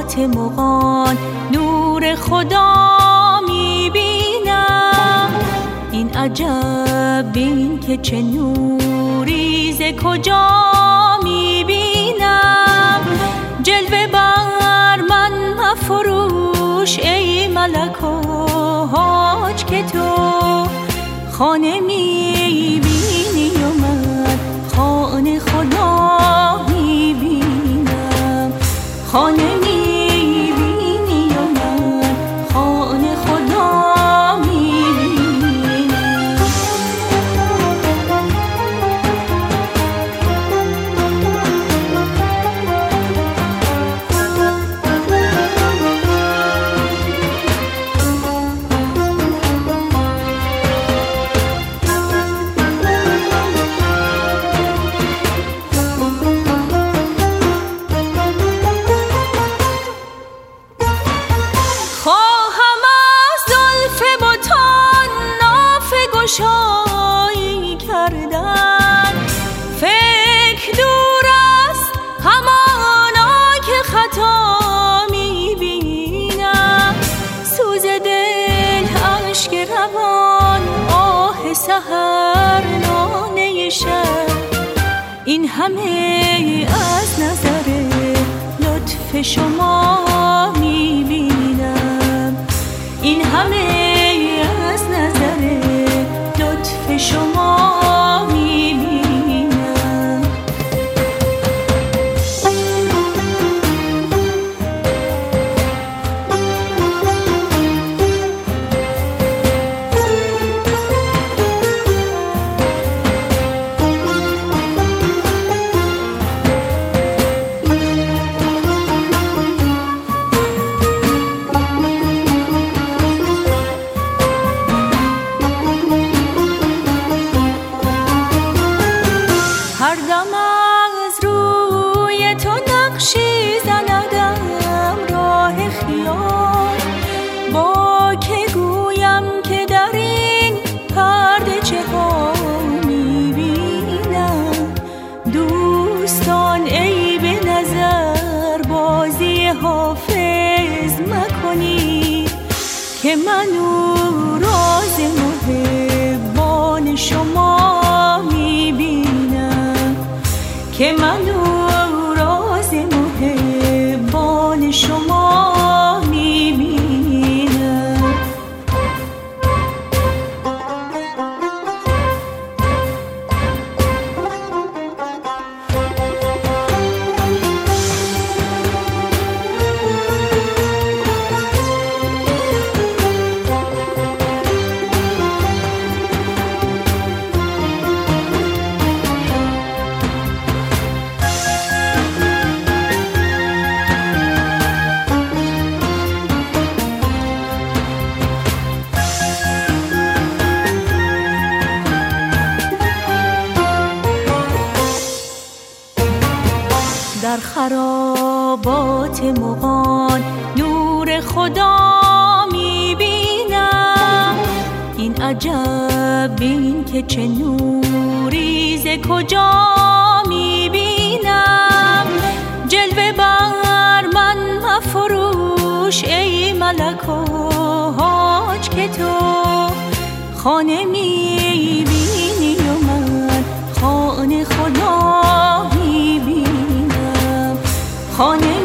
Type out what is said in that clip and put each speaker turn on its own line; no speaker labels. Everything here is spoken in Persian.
خرابات مغان نور خدا میبینم. این عجب بین که چه نوری ز کجا میبینم. جلوه بر من مفروش ای ملک و حاج که تو خانه میبینی و من خانه خدا میبینم. خانه میبینی و من خانه خدا میبینم. شایی کردن فکر دور است همانا که خطا میبینم. سوز دل اشک روان آه سحر ناله شب این همه از نظر لطف شما میبینم. این همه از نظر شما میبینم. هر دم از روی تو نقشی زندم راه خیال. با که گویم که در این پرده چه ها میبینم. دوستان ای به نظر بازی حافظ مکنی که من او راز محبان شما میبینم. که من او راز محبان شما میبینم. در خرابات مغان نور خدا میبینم. این عجب بین که چه نوری ز کجا میبینم. جلوه بر من مفروش ای ملک و حاج که تو خانه میبینی و من خانه خدا میبینم. خانه